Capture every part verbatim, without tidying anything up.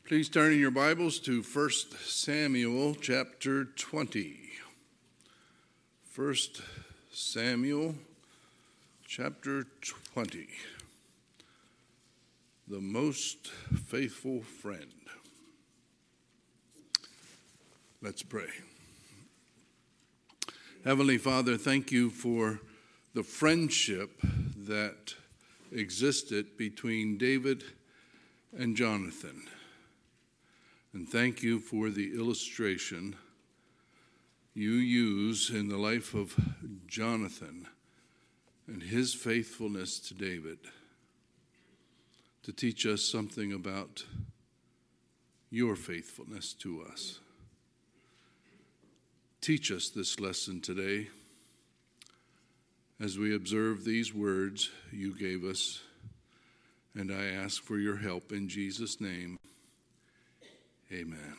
Please turn in your Bibles to First Samuel chapter twenty. First Samuel chapter twenty. The most faithful friend. Let's pray. Heavenly Father, thank you for the friendship that existed between David and Jonathan. And thank you for the illustration you use in the life of Jonathan and his faithfulness to David to teach us something about your faithfulness to us. Teach us this lesson today as we observe these words you gave us, and I ask for your help in Jesus' name. Amen.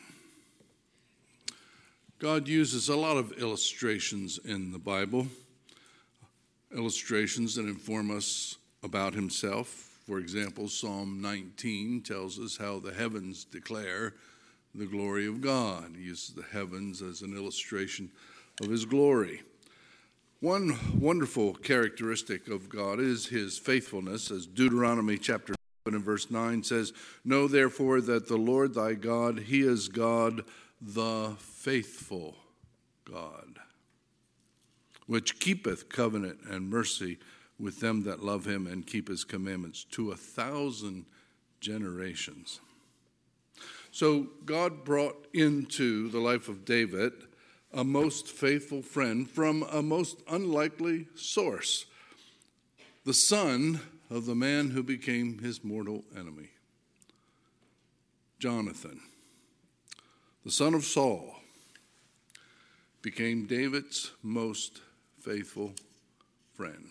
God uses a lot of illustrations in the Bible, illustrations that inform us about himself. For example, Psalm nineteen tells us how the heavens declare the glory of God. He uses the heavens as an illustration of his glory. One wonderful characteristic of God is his faithfulness, as Deuteronomy chapter in verse nine says, "Know therefore that the Lord thy God, he is God, the faithful God, which keepeth covenant and mercy with them that love him and keep his commandments to a thousand generations." So God brought into the life of David a most faithful friend from a most unlikely source, the son of the man who became his mortal enemy, Jonathan, the son of Saul, became David's most faithful friend.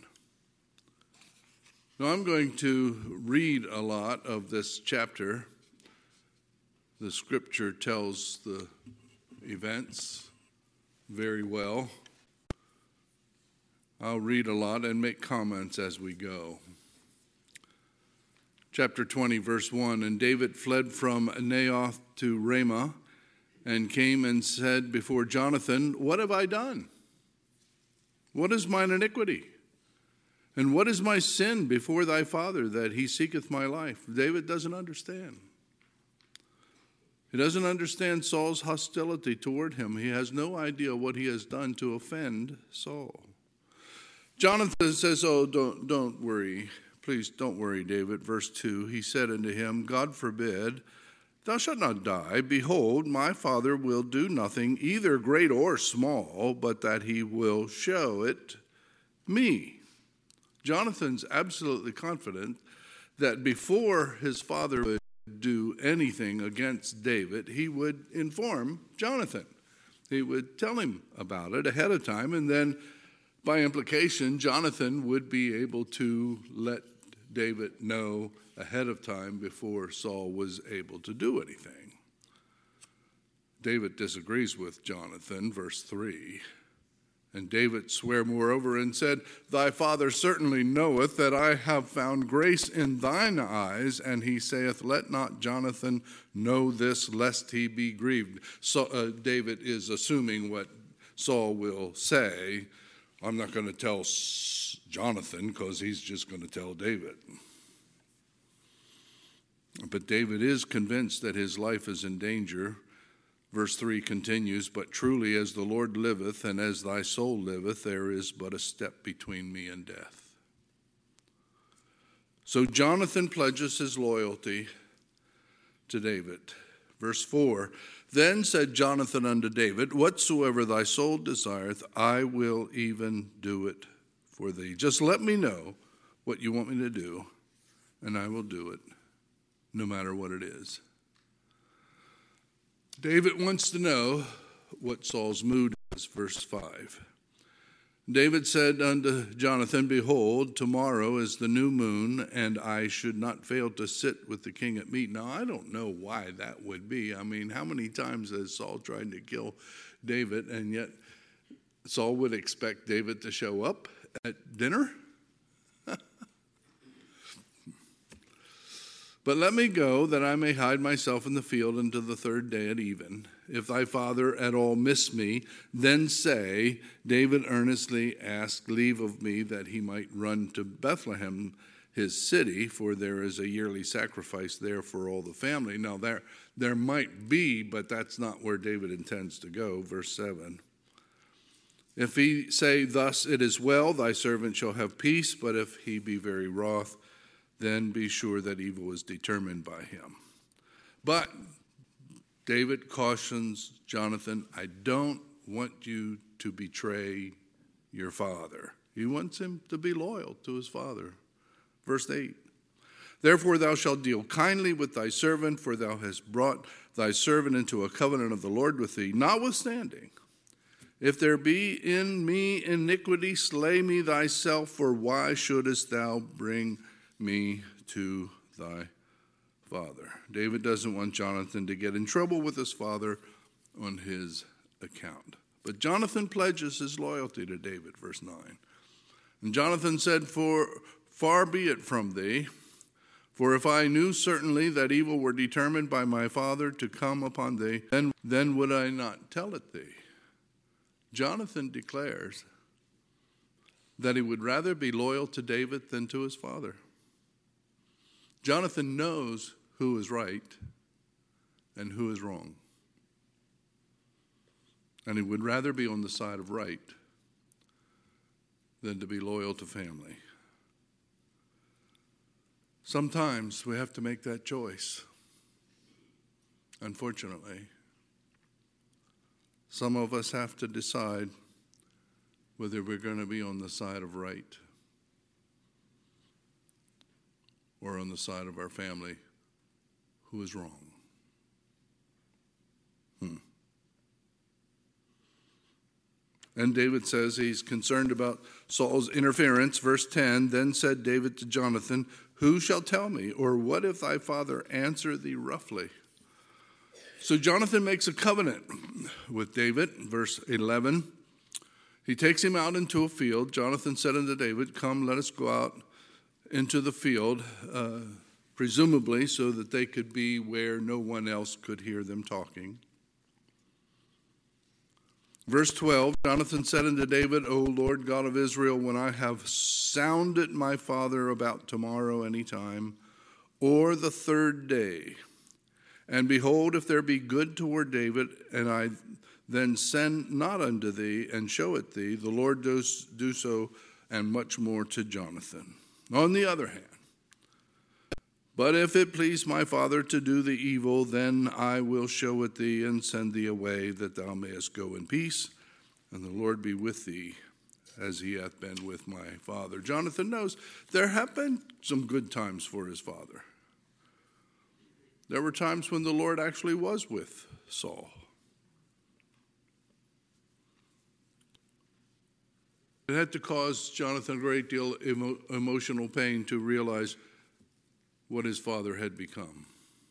Now I'm going to read a lot of this chapter. The scripture tells the events very well. I'll read a lot and make comments as we go. Chapter twenty, verse one, "And David fled from Naioth to Ramah, and came and said before Jonathan, What have I done? What is mine iniquity? And what is my sin before thy father, that he seeketh my life?" David doesn't understand. He doesn't understand Saul's hostility toward him. He has no idea what he has done to offend Saul. Jonathan says, "Oh, don't, don't worry. Please don't worry, David." Verse two, he said unto him, "God forbid, thou shalt not die. Behold, my father will do nothing, either great or small, but that he will show it me." Jonathan's absolutely confident that before his father would do anything against David, he would inform Jonathan. He would tell him about it ahead of time, and then by implication, Jonathan would be able to let David know ahead of time before Saul was able to do anything. David disagrees with Jonathan, verse three. "And David sware moreover and said, Thy father certainly knoweth that I have found grace in thine eyes. And he saith, Let not Jonathan know this, lest he be grieved." So uh, David is assuming what Saul will say. I'm not going to tell Jonathan because he's just going to tell David. But David is convinced that his life is in danger. Verse three continues, "But truly as the Lord liveth, and as thy soul liveth, there is but a step between me and death." So Jonathan pledges his loyalty to David. Verse four, "Then said Jonathan unto David, Whatsoever thy soul desireth, I will even do it for thee. Just let me know what you want me to do, and I will do it, no matter what it is." David wants to know what Saul's mood is. Verse five. "David said unto Jonathan, Behold, tomorrow is the new moon, and I should not fail to sit with the king at meat." Now, I don't know why that would be. I mean, how many times has Saul tried to kill David, and yet Saul would expect David to show up at dinner? But let me go, that I may hide myself in the field until the third day at even. If thy father at all miss me, then say, David earnestly asked leave of me that he might run to Bethlehem, his city, for there is a yearly sacrifice there for all the family. Now there, there might be, but that's not where David intends to go. Verse seven. If he say, thus it is well, thy servant shall have peace, but if he be very wroth, then be sure that evil is determined by him. But David cautions Jonathan, I don't want you to betray your father. He wants him to be loyal to his father. Verse eight. Therefore thou shalt deal kindly with thy servant, for thou hast brought thy servant into a covenant of the Lord with thee. Notwithstanding, if there be in me iniquity, slay me thyself, for why shouldest thou bring me to thy father? David doesn't want Jonathan to get in trouble with his father on his account. But Jonathan pledges his loyalty to David, verse nine. And Jonathan said, For far be it from thee, for if I knew certainly that evil were determined by my father to come upon thee, then, then would I not tell it thee. Jonathan declares that he would rather be loyal to David than to his father. Jonathan knows who is right and who is wrong. And he would rather be on the side of right than to be loyal to family. Sometimes we have to make that choice. Unfortunately, some of us have to decide whether we're going to be on the side of right or on the side of our family who is wrong. Hmm. And David says he's concerned about Saul's interference. Verse ten, then said David to Jonathan, who shall tell me, or what if thy father answer thee roughly? So Jonathan makes a covenant with David. Verse eleven, he takes him out into a field. Jonathan said unto David, come, let us go out into the field, uh, presumably so that they could be where no one else could hear them talking. Verse twelve, Jonathan said unto David, O Lord God of Israel, when I have sounded my father about tomorrow any time, or the third day, and behold, if there be good toward David, and I then send not unto thee, and show it thee, the Lord does do so, and much more to Jonathan. On the other hand, but if it please my father to do thee evil, then I will show it thee, and send thee away, that thou mayest go in peace, and the Lord be with thee, as he hath been with my father. Jonathan knows there have been some good times for his father. There were times when the Lord actually was with Saul. It had to cause Jonathan a great deal of emo- emotional pain to realize what his father had become.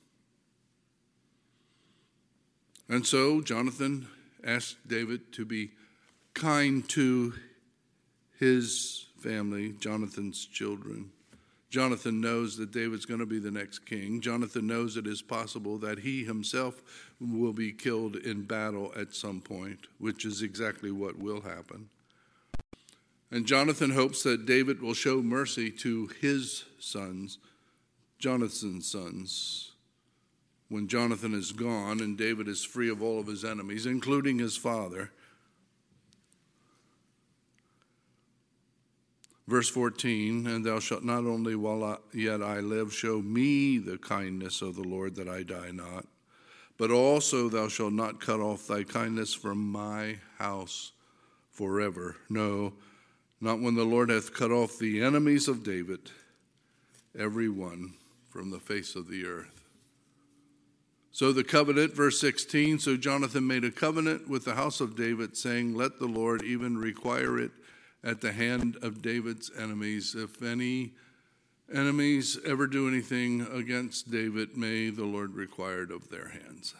And so Jonathan asked David to be kind to his family, Jonathan's children. Jonathan knows that David's going to be the next king. Jonathan knows it is possible that he himself will be killed in battle at some point, which is exactly what will happen. And Jonathan hopes that David will show mercy to his sons, Jonathan's sons, when Jonathan is gone and David is free of all of his enemies, including his father. Verse fourteen, and thou shalt not only while I, yet I live show me the kindness of the Lord, that I die not, but also thou shalt not cut off thy kindness from my house forever. No, not when the Lord hath cut off the enemies of David, every one from the face of the earth. So the covenant, verse sixteen, so Jonathan made a covenant with the house of David, saying, let the Lord even require it at the hand of David's enemies. If any enemies ever do anything against David, may the Lord require it of their hands.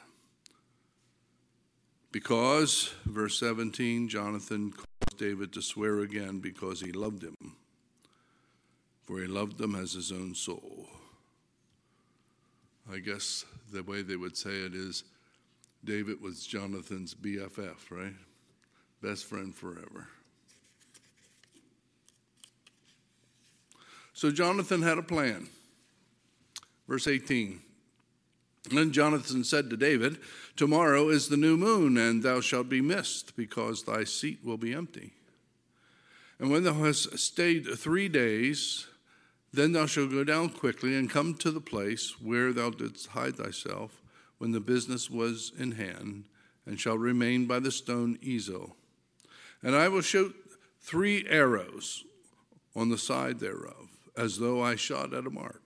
Because, verse seventeen, Jonathan caused David to swear again because he loved him, for he loved him as his own soul. I guess the way they would say it is David was Jonathan's B F F, right? Best friend forever. So Jonathan had a plan. Verse eighteen. Then Jonathan said to David, tomorrow is the new moon, and thou shalt be missed, because thy seat will be empty. And when thou hast stayed three days, then thou shalt go down quickly and come to the place where thou didst hide thyself when the business was in hand, and shalt remain by the stone Ezel. And I will shoot three arrows on the side thereof, as though I shot at a mark.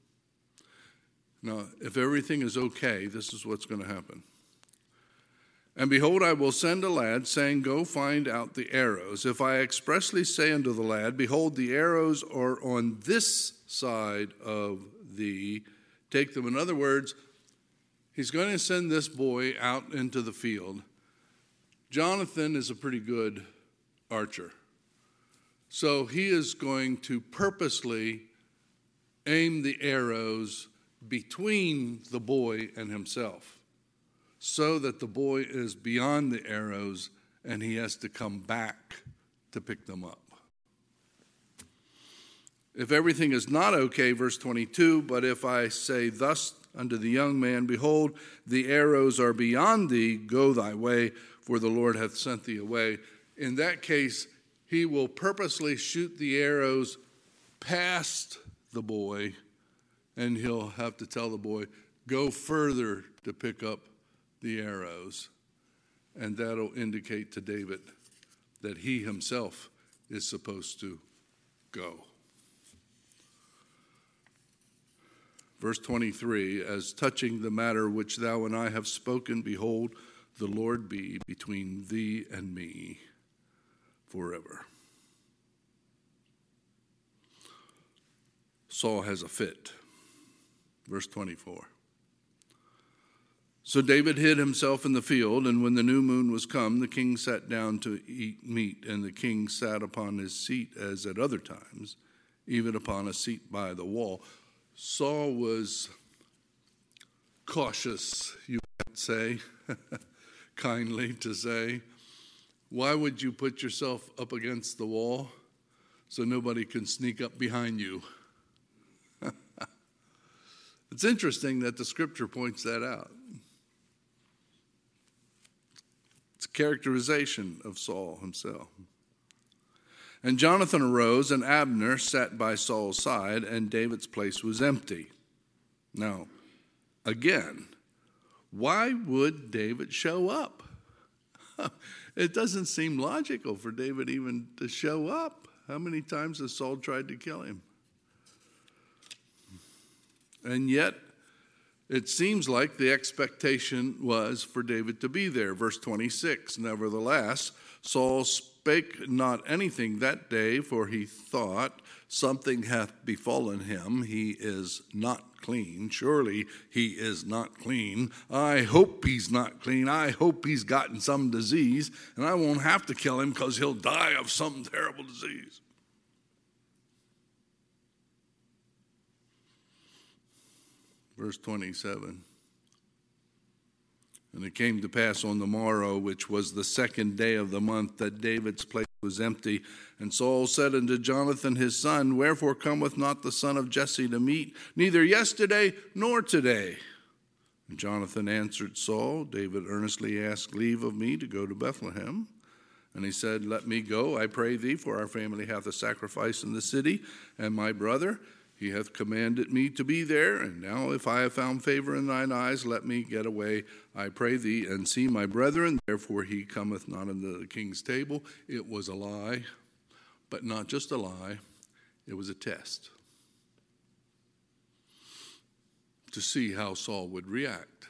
Now, if everything is okay, this is what's going to happen. And behold, I will send a lad, saying, go find out the arrows. If I expressly say unto the lad, behold, the arrows are on this side of thee, take them. In other words, he's going to send this boy out into the field. Jonathan is a pretty good archer. So he is going to purposely aim the arrows between the boy and himself, so that the boy is beyond the arrows and he has to come back to pick them up. If everything is not okay, verse twenty-two, but if I say thus unto the young man, behold, the arrows are beyond thee, go thy way, for the Lord hath sent thee away. In that case, he will purposely shoot the arrows past the boy, and he'll have to tell the boy, go further to pick up the arrows. And that'll indicate to David that he himself is supposed to go. Verse twenty-three, as touching the matter which thou and I have spoken, behold, the Lord be between thee and me forever. Saul has a fit. Verse twenty-four. So David hid himself in the field, and when the new moon was come, the king sat down to eat meat, and the king sat upon his seat as at other times, even upon a seat by the wall. Saul was cautious, you might say, kindly to say. Why would you put yourself up against the wall so nobody can sneak up behind you? It's interesting that the scripture points that out. It's a characterization of Saul himself. And Jonathan arose, and Abner sat by Saul's side, and David's place was empty. Now, again, why would David show up? It doesn't seem logical for David even to show up. How many times has Saul tried to kill him? And yet, it seems like the expectation was for David to be there. Verse twenty-six, nevertheless, Saul spake not anything that day, for he thought, something hath befallen him. He is not clean. Surely he is not clean. I hope he's not clean. I hope he's gotten some disease, and I won't have to kill him because he'll die of some terrible disease. Verse twenty-seven. And it came to pass on the morrow, which was the second day of the month, that David's place was empty. And Saul said unto Jonathan his son, wherefore cometh not the son of Jesse to meat, neither yesterday nor today? And Jonathan answered Saul, David earnestly asked leave of me to go to Bethlehem. And he said, let me go, I pray thee, for our family hath a sacrifice in the city, and my brother, he hath commanded me to be there, and now if I have found favor in thine eyes, let me get away, I pray thee, and see my brethren. Therefore he cometh not unto the king's table. It was a lie, but not just a lie, it was a test to see how Saul would react.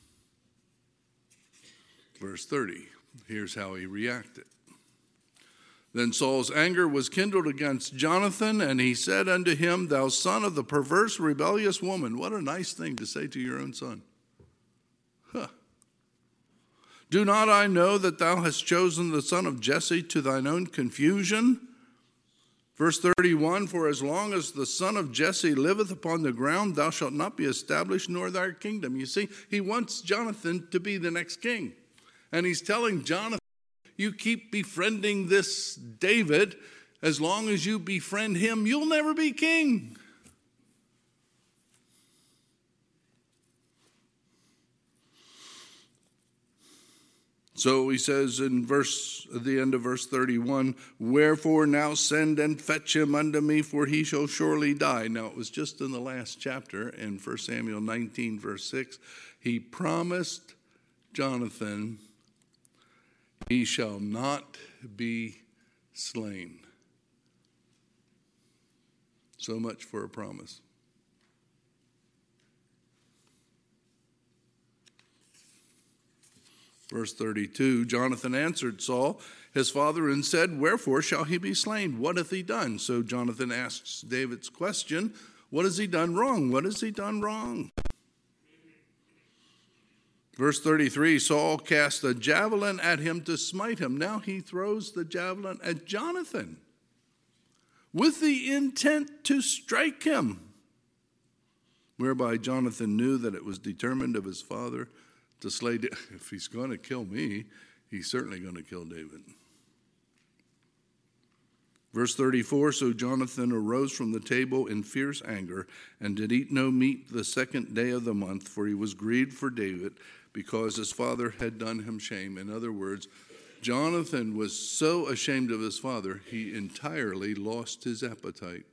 Verse thirty, here's how he reacted. Then Saul's anger was kindled against Jonathan, and he said unto him, thou son of the perverse, rebellious woman. What a nice thing to say to your own son. Huh. Do not I know that thou hast chosen the son of Jesse to thine own confusion? Verse thirty-one, for as long as the son of Jesse liveth upon the ground, thou shalt not be established, nor thy kingdom. You see, he wants Jonathan to be the next king. And he's telling Jonathan, you keep befriending this David. As long as you befriend him, you'll never be king. So he says in verse, at the end of verse thirty-one, wherefore now send and fetch him unto me, for he shall surely die. Now it was just in the last chapter in First Samuel nineteen, verse six, he promised Jonathan, he shall not be slain. So much for a promise. Verse thirty-two, Jonathan answered Saul, his father, and said, wherefore shall he be slain? What hath he done? So Jonathan asks David's question, what has he done wrong? What has he done wrong? Verse thirty-three, Saul cast a javelin at him to smite him. Now he throws the javelin at Jonathan with the intent to strike him, whereby Jonathan knew that it was determined of his father to slay David. If he's going to kill me, he's certainly going to kill David. Verse thirty-four, so Jonathan arose from the table in fierce anger and did eat no meat the second day of the month, for he was grieved for David because his father had done him shame. In other words, Jonathan was so ashamed of his father, he entirely lost his appetite.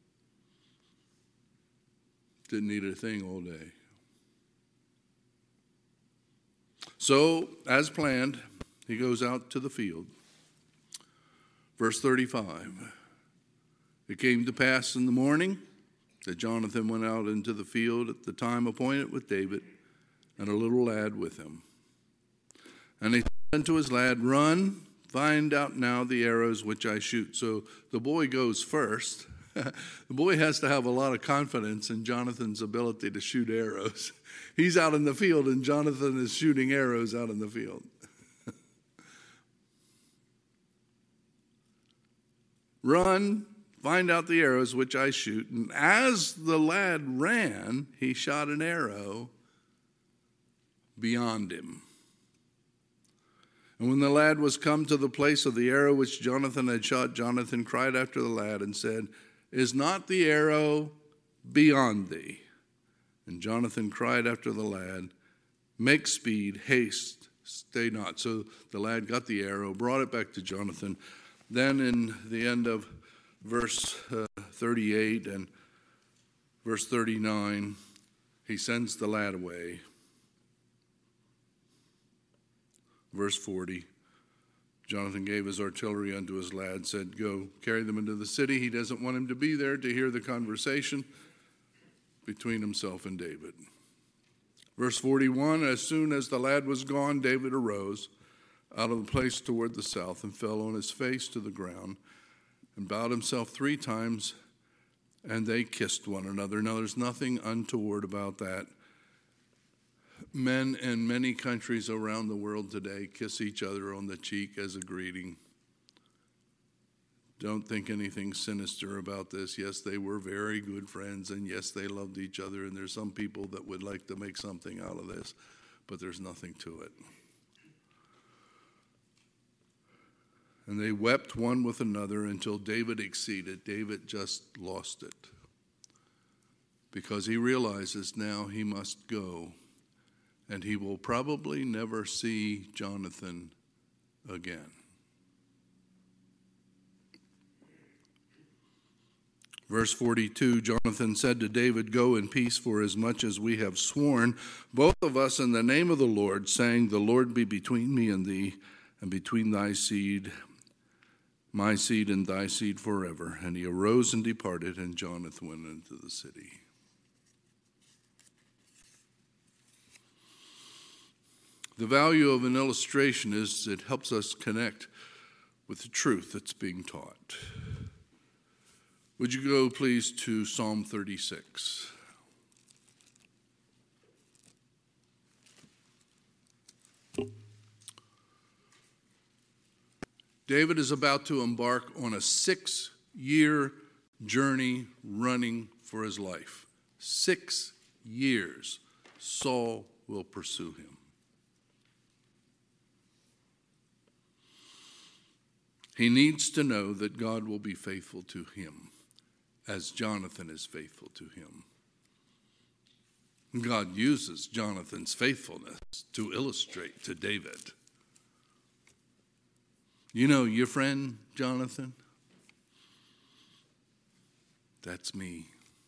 Didn't eat a thing all day. So, as planned, he goes out to the field. Verse thirty-five, it came to pass in the morning that Jonathan went out into the field at the time appointed with David, and a little lad with him. And he said unto his lad, run, find out now the arrows which I shoot. So the boy goes first. The boy has to have a lot of confidence in Jonathan's ability to shoot arrows. He's out in the field, and Jonathan is shooting arrows out in the field. Run, find out the arrows which I shoot. And as the lad ran, he shot an arrow beyond him. And when the lad was come to the place of the arrow which Jonathan had shot, Jonathan cried after the lad and said, is not the arrow beyond thee? And Jonathan cried after the lad, make speed, haste, stay not. So the lad got the arrow, brought it back to Jonathan. Then in the end of verse uh, thirty-eight and verse thirty-nine, he sends the lad away. Verse forty, Jonathan gave his artillery unto his lad, said, go, carry them into the city. He doesn't want him to be there to hear the conversation between himself and David. Verse forty-one, as soon as the lad was gone, David arose out of the place toward the south and fell on his face to the ground and bowed himself three times, and they kissed one another. Now, there's nothing untoward about that. Men in many countries around the world today kiss each other on the cheek as a greeting. Don't think anything sinister about this. Yes, they were very good friends, and yes, they loved each other, and there's some people that would like to make something out of this, but there's nothing to it. And they wept one with another until David exceeded. David just lost it because he realizes now he must go, and he will probably never see Jonathan again. Verse forty-two, Jonathan said to David, go in peace, for as much as we have sworn, both of us in the name of the Lord, saying, the Lord be between me and thee, and between thy seed, my seed and thy seed forever. And he arose and departed, and Jonathan went into the city. The value of an illustration is it helps us connect with the truth that's being taught. Would you go, please, to Psalm thirty-six? David is about to embark on a six year journey running for his life. Six years Saul will pursue him. He needs to know that God will be faithful to him as Jonathan is faithful to him. God uses Jonathan's faithfulness to illustrate to David. You know your friend, Jonathan? That's me.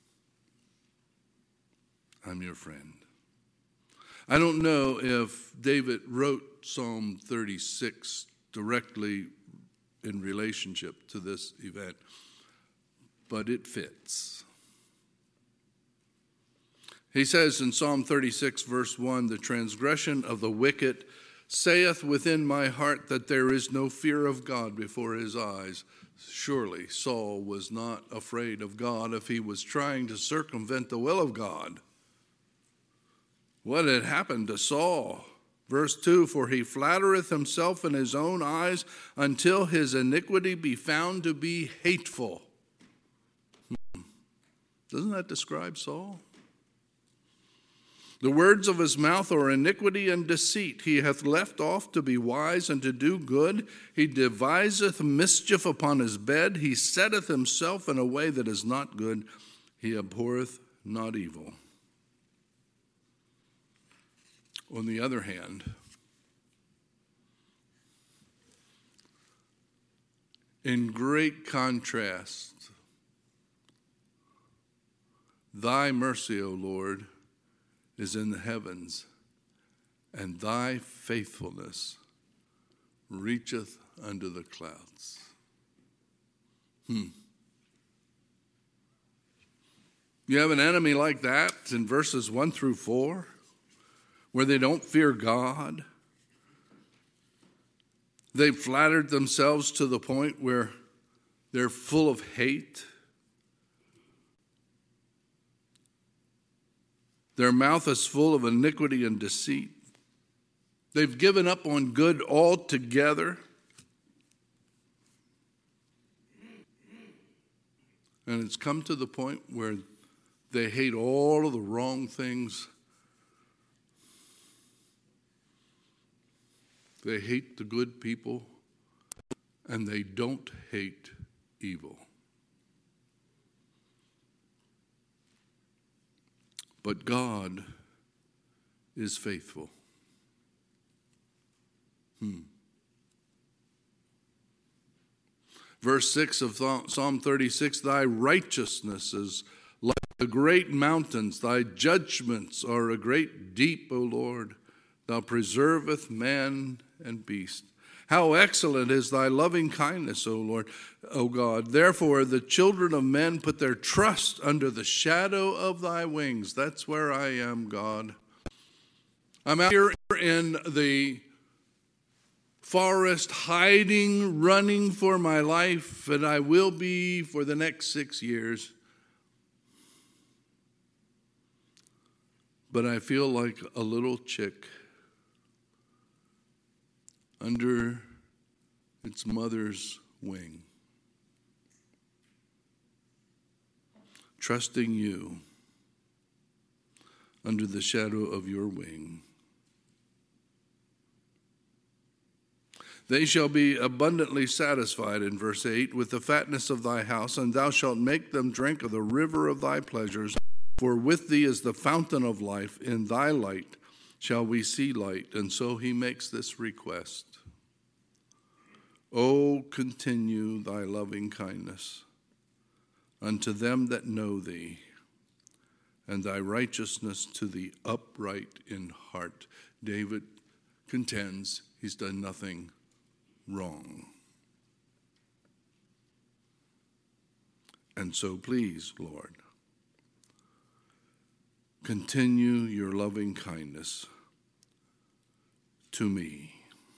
I'm your friend. I don't know if David wrote Psalm thirty-six directly in relationship to this event, but it fits. He says in Psalm thirty-six, verse one, the transgression of the wicked saith within my heart that there is no fear of God before his eyes. Surely Saul was not afraid of God if he was trying to circumvent the will of God. What had happened to Saul? Verse two, for he flattereth himself in his own eyes until his iniquity be found to be hateful. Doesn't that describe Saul? The words of his mouth are iniquity and deceit. He hath left off to be wise and to do good. He deviseth mischief upon his bed. He setteth himself in a way that is not good. He abhorreth not evil. On the other hand, in great contrast, thy mercy, O Lord, is in the heavens, and thy faithfulness reacheth unto the clouds. Hmm. You have an enemy like that in verses one through four, where they don't fear God. They've flattered themselves to the point where they're full of hate. Their mouth is full of iniquity and deceit. They've given up on good altogether. And it's come to the point where they hate all of the wrong things. They hate the good people, and they don't hate evil. But God is faithful. Hmm. Verse six of Psalm thirty-six, thy righteousness is like the great mountains. Thy judgments are a great deep, O Lord. Thou preserveth man and beast. How excellent is thy loving kindness, O Lord, O God. Therefore, the children of men put their trust under the shadow of thy wings. That's where I am, God. I'm out here in the forest, hiding, running for my life, and I will be for the next six years. But I feel like a little chick under its mother's wing, trusting you under the shadow of your wing. They shall be abundantly satisfied, in verse eight, with the fatness of thy house, and thou shalt make them drink of the river of thy pleasures. For with thee is the fountain of life. In thy light shall we see light. And so he makes this request. O continue thy loving kindness unto them that know thee, and thy righteousness to the upright in heart. David contends he's done nothing wrong. And so please, Lord, continue your loving kindness to me.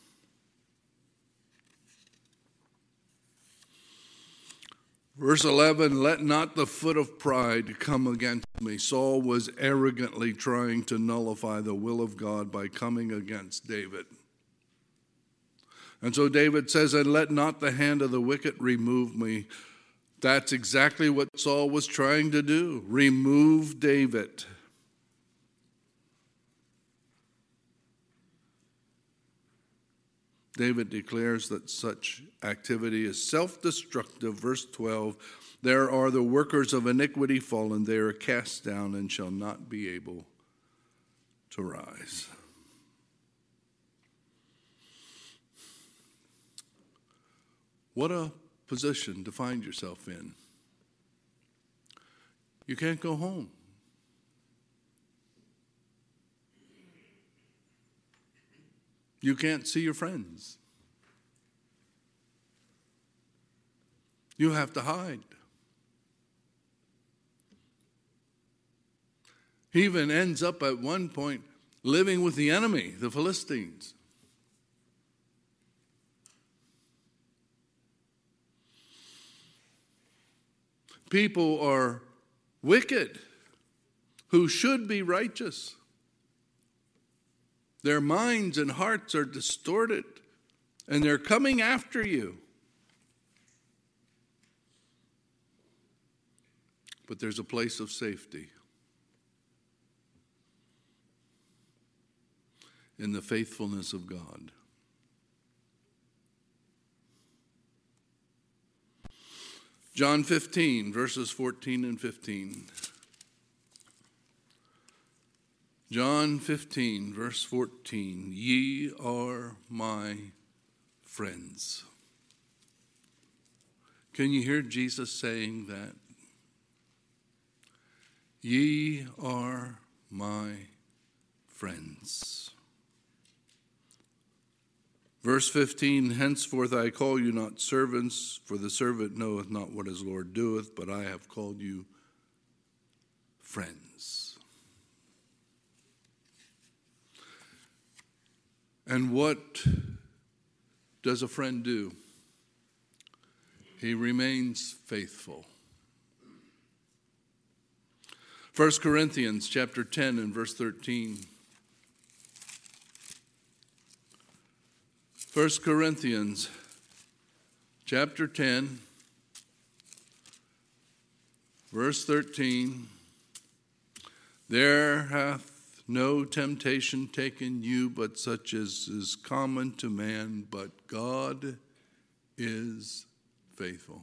Verse eleven, let not the foot of pride come against me. Saul was arrogantly trying to nullify the will of God by coming against David. And so David says, and let not the hand of the wicked remove me. That's exactly what Saul was trying to do. Remove David. David declares that such activity is self-destructive. Verse twelve, there are the workers of iniquity fallen. They are cast down and shall not be able to rise. What a position to find yourself in. You can't go home. You can't see your friends. You have to hide. He even ends up at one point living with the enemy, the Philistines. People are wicked who should be righteous. Their minds and hearts are distorted, and they're coming after you. But there's a place of safety in the faithfulness of God. John fifteen, verses fourteen and fifteen. John fifteen, verse fourteen. Ye are my friends. Can you hear Jesus saying that? Ye are my friends. Verse fifteen, henceforth I call you not servants, for the servant knoweth not what his Lord doeth, but I have called you friends. And what does a friend do? He remains faithful. First Corinthians chapter ten and verse thirteen. First Corinthians chapter ten, verse thirteen. There hath no temptation taken you, but such as is common to man, but God is faithful.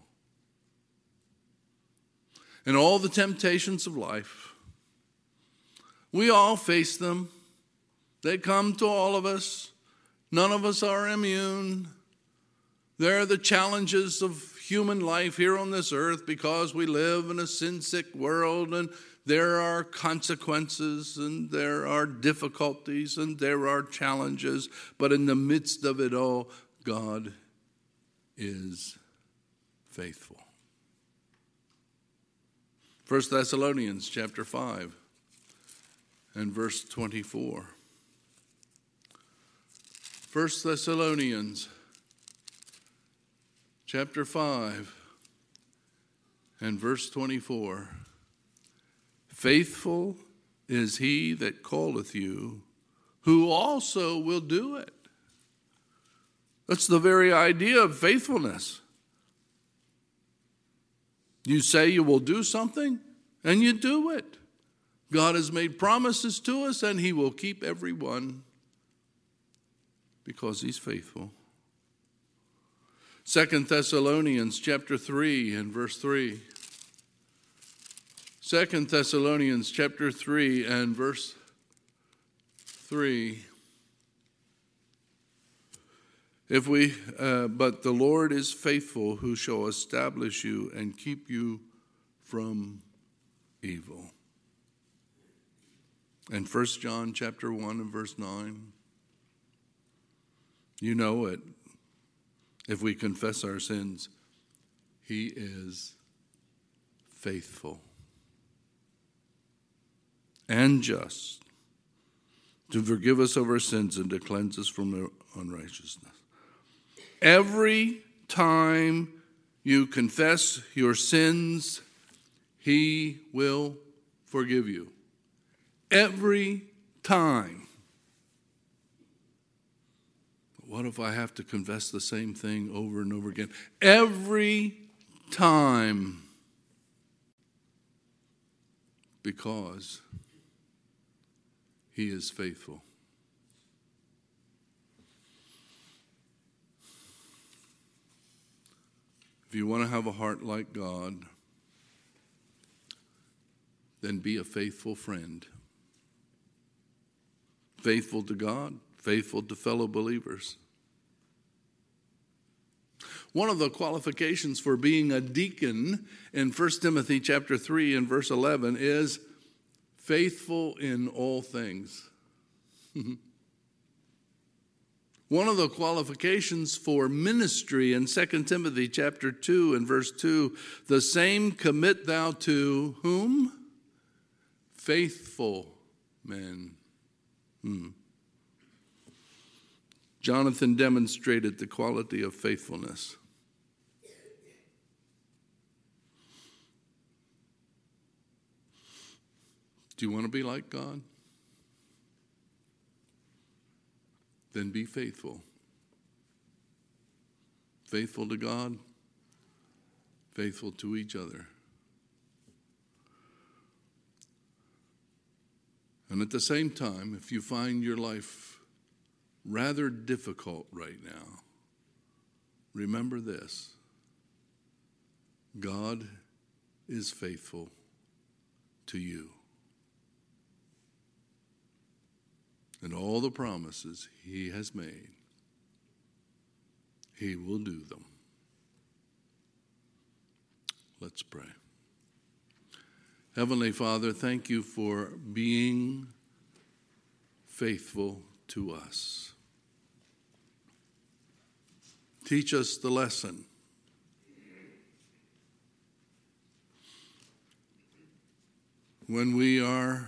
And all the temptations of life, we all face them. They come to all of us. None of us are immune. There are the challenges of human life here on this earth because we live in a sin-sick world, and there are consequences, and there are difficulties, and there are challenges. But in the midst of it all, God is faithful. First Thessalonians chapter five and verse twenty-four. First Thessalonians chapter five and verse twenty-four. Faithful is he that calleth you, who also will do it. That's the very idea of faithfulness. You say you will do something, and you do it. God has made promises to us, and he will keep every one because he's faithful. Second Thessalonians chapter three and verse three. Second Thessalonians chapter three and verse three. If we, uh, but the Lord is faithful, who shall establish you and keep you from evil. And First John chapter one and verse nine. You know it. If we confess our sins, he is faithful and just to forgive us of our sins and to cleanse us from unrighteousness. Every time you confess your sins, he will forgive you. Every time. What if I have to confess the same thing over and over again? Every time, because he is faithful. If you want to have a heart like God, then be a faithful friend. Faithful to God, faithful to fellow believers. One of the qualifications for being a deacon in First Timothy chapter three and verse eleven is faithful in all things. One of the qualifications for ministry in Second Timothy chapter two and verse two, the same commit thou to whom? Faithful men. Hmm. Jonathan demonstrated the quality of faithfulness. Do you want to be like God? Then be faithful. Faithful to God, faithful to each other. And at the same time, if you find your life rather difficult right now, remember this: God is faithful to you. And all the promises he has made, he will do them. Let's pray. Heavenly Father, thank you for being faithful to us. Teach us the lesson. When we are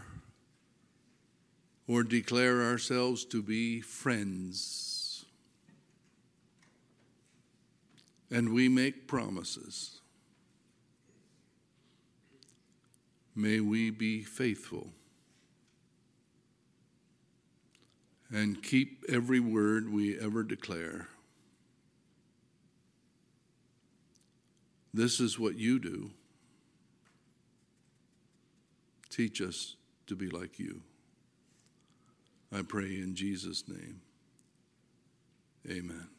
or declare ourselves to be friends, and we make promises, may we be faithful and keep every word we ever declare. This is what you do. Teach us to be like you. I pray in Jesus' name. Amen.